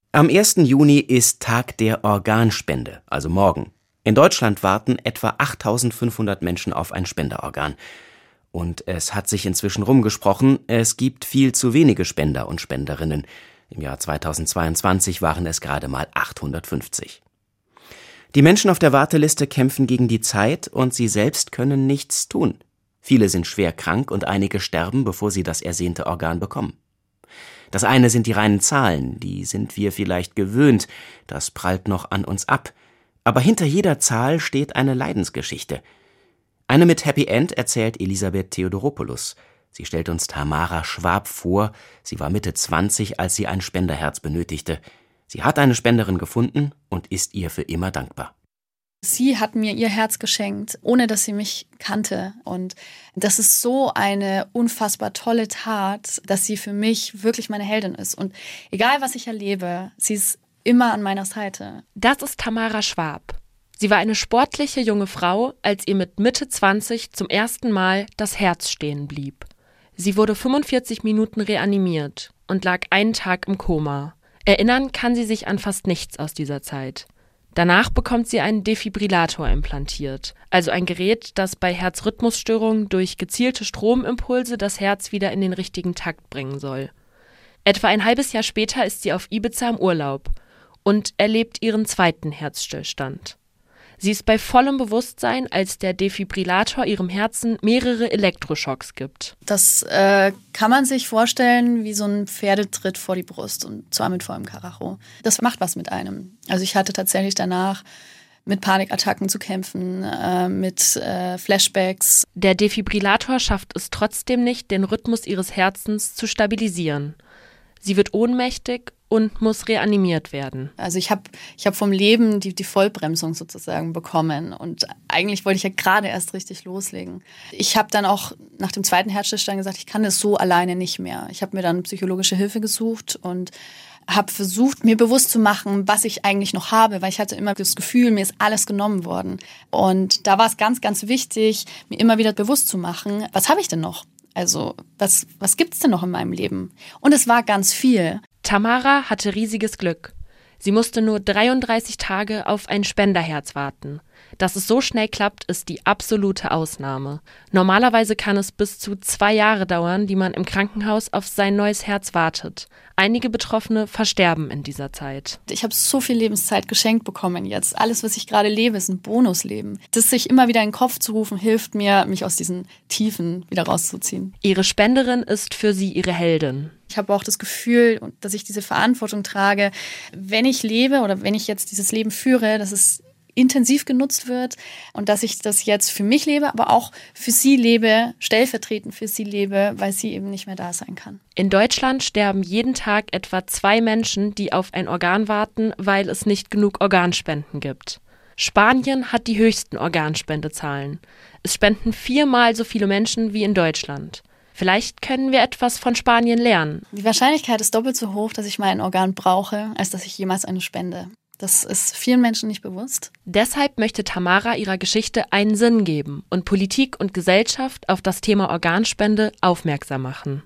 Am 1. Juni ist Tag der Organspende, also morgen. In Deutschland warten etwa 8.500 Menschen auf ein Spenderorgan. Und es hat sich inzwischen rumgesprochen, es gibt viel zu wenige Spender und Spenderinnen. Im Jahr 2022 waren es gerade mal 850. Die Menschen auf der Warteliste kämpfen gegen die Zeit und sie selbst können nichts tun. Viele sind schwer krank und einige sterben, bevor sie das ersehnte Organ bekommen. Das eine sind die reinen Zahlen, die sind wir vielleicht gewöhnt, das prallt noch an uns ab. Aber hinter jeder Zahl steht eine Leidensgeschichte. Eine mit Happy End erzählt Elisabeth Theodoropoulos. Sie stellt uns Tamara Schwab vor. Sie war Mitte 20, als sie ein Spenderherz benötigte. Sie hat eine Spenderin gefunden und ist ihr für immer dankbar. Sie hat mir ihr Herz geschenkt, ohne dass sie mich kannte. Und das ist so eine unfassbar tolle Tat, dass sie für mich wirklich meine Heldin ist. Und egal, was ich erlebe, sie ist immer an meiner Seite. Das ist Tamara Schwab. Sie war eine sportliche junge Frau, als ihr mit Mitte 20 zum ersten Mal das Herz stehen blieb. Sie wurde 45 Minuten reanimiert und lag einen Tag im Koma. Erinnern kann sie sich an fast nichts aus dieser Zeit. Danach bekommt sie einen Defibrillator implantiert, also ein Gerät, das bei Herzrhythmusstörungen durch gezielte Stromimpulse das Herz wieder in den richtigen Takt bringen soll. Etwa ein halbes Jahr später ist sie auf Ibiza im Urlaub und erlebt ihren zweiten Herzstillstand. Sie ist bei vollem Bewusstsein, als der Defibrillator ihrem Herzen mehrere Elektroschocks gibt. Das kann man sich vorstellen wie so ein Pferdetritt vor die Brust und zwar mit vollem Karacho. Das macht was mit einem. Also ich hatte tatsächlich danach mit Panikattacken zu kämpfen, mit Flashbacks. Der Defibrillator schafft es trotzdem nicht, den Rhythmus ihres Herzens zu stabilisieren. Sie wird ohnmächtig und muss reanimiert werden. Also ich hab vom Leben die Vollbremsung sozusagen bekommen und eigentlich wollte ich ja gerade erst richtig loslegen. Ich habe dann auch nach dem zweiten Herzstillstand gesagt, ich kann das so alleine nicht mehr. Ich habe mir dann psychologische Hilfe gesucht und habe versucht, mir bewusst zu machen, was ich eigentlich noch habe, weil ich hatte immer das Gefühl, mir ist alles genommen worden. Und da war es ganz, ganz wichtig, mir immer wieder bewusst zu machen, was habe ich denn noch? Also was gibt's denn noch in meinem Leben? Und es war ganz viel. Tamara hatte riesiges Glück. Sie musste nur 33 Tage auf ein Spenderherz warten. Dass es so schnell klappt, ist die absolute Ausnahme. Normalerweise kann es bis zu 2 Jahre dauern, die man im Krankenhaus auf sein neues Herz wartet. Einige Betroffene versterben in dieser Zeit. Ich habe so viel Lebenszeit geschenkt bekommen jetzt. Alles, was ich gerade lebe, ist ein Bonusleben. Das sich immer wieder in den Kopf zu rufen, hilft mir, mich aus diesen Tiefen wieder rauszuziehen. Ihre Spenderin ist für sie ihre Heldin. Ich habe auch das Gefühl, dass ich diese Verantwortung trage, wenn ich lebe oder wenn ich jetzt dieses Leben führe, dass es intensiv genutzt wird und dass ich das jetzt für mich lebe, aber auch für sie lebe, stellvertretend für sie lebe, weil sie eben nicht mehr da sein kann. In Deutschland sterben jeden Tag etwa 2 Menschen, die auf ein Organ warten, weil es nicht genug Organspenden gibt. Spanien hat die höchsten Organspendezahlen. Es spenden 4-mal so viele Menschen wie in Deutschland. Vielleicht können wir etwas von Spanien lernen. Die Wahrscheinlichkeit ist doppelt so hoch, dass ich mal ein Organ brauche, als dass ich jemals eine spende. Das ist vielen Menschen nicht bewusst. Deshalb möchte Tamara ihrer Geschichte einen Sinn geben und Politik und Gesellschaft auf das Thema Organspende aufmerksam machen.